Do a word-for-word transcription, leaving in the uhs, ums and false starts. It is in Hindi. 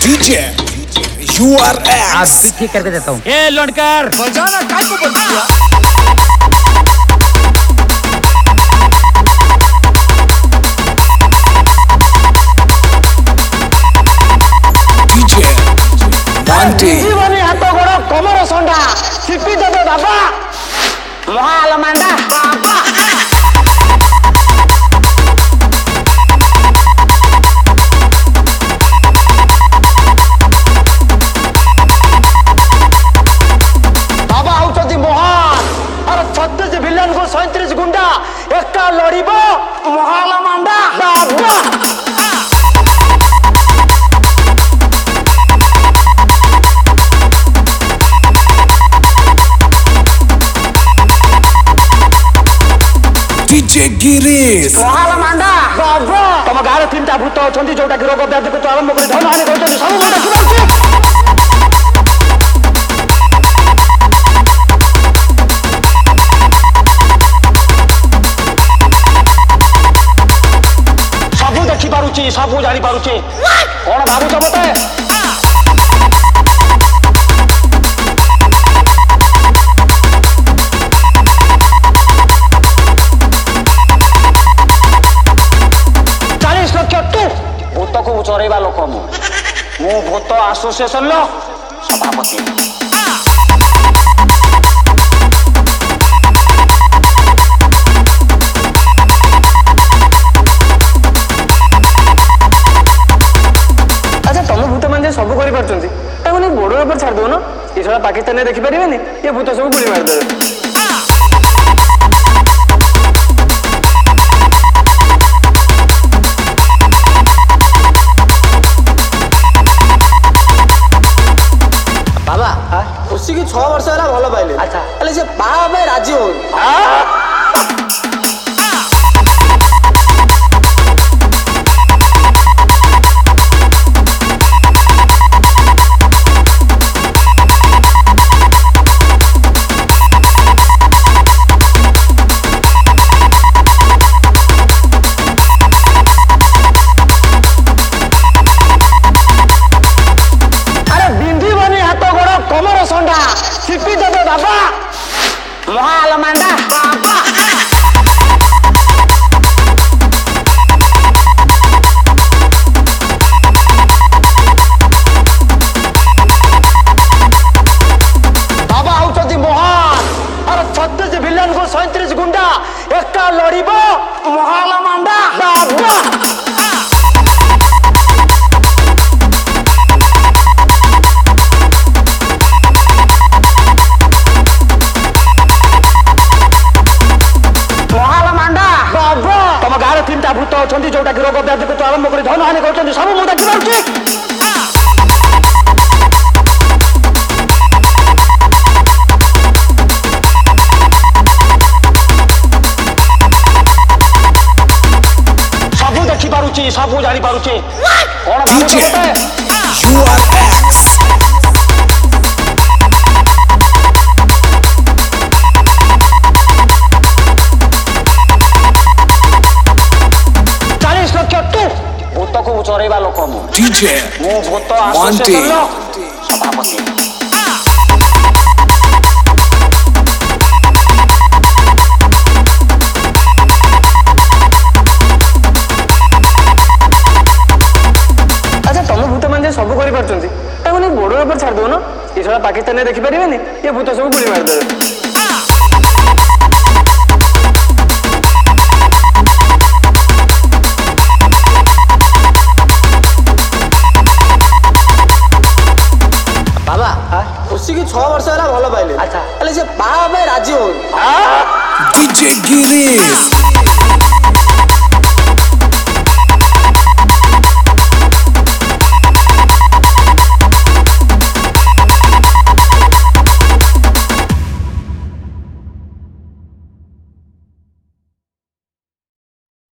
डीजे यू आर एक्स आज भी ठीक करके देता हूँ। ए लड़कर बजाना काय को बजा दिया। डीजे बांटी जीवनी हाथ गोड़ कमर संडा चिपी देबे बाबा महाल मांडा बाबा विलन को सैंतीस गुंडा एक लड़ब महाल मांडा बाबा डीजे गिरीश महाल मांडा बाबा तुम गाँव तीन टा भूत अच्छा जोटा कि रोग व्याधि को आरंभ कर धन हानि कर सब सब जानी पारुचे कौन भावुच मते चालीस लक्ष तू भूत को चरेवा लोक मु भूत एसोसिएशन सभापति सब कर बोर्डर ऊपर छाड़ दो ना ये सारा पाकिस्तान में देखी पारे ये भूत सब गोली मारदे बाबा खुशी की छह वर्ष है भल पाइले अच्छा से बाबा राजी हो चिपी देबे बाबा महाल मांडा बाबा बाबा आउचती महान अरे छत्तीस विलन को सैंतीस गुंडा एक लड़ब महाल मांडा बाबा तीन टा भूत अच्छा जोटा कि रोग व्याधि को आरंभ कर धन हानि कर सब मुझे देखी पार्टी सब देखी पारुची सब जानी पारुची कौन डीजे यू आर एक्स भूत को चरेवा लोक मु डीजे भूत बांटी सभापति अच्छा तुम भूत मान सब कर बोर्डर ऊपर छाड़ दो ना ये सारा पाकिस्तान में देखी पारे ये भूत सब गोली मारदे खुशी की छह वर्ष है भल पाइले अच्छा से बाबा राजी हो डीजे गिरीश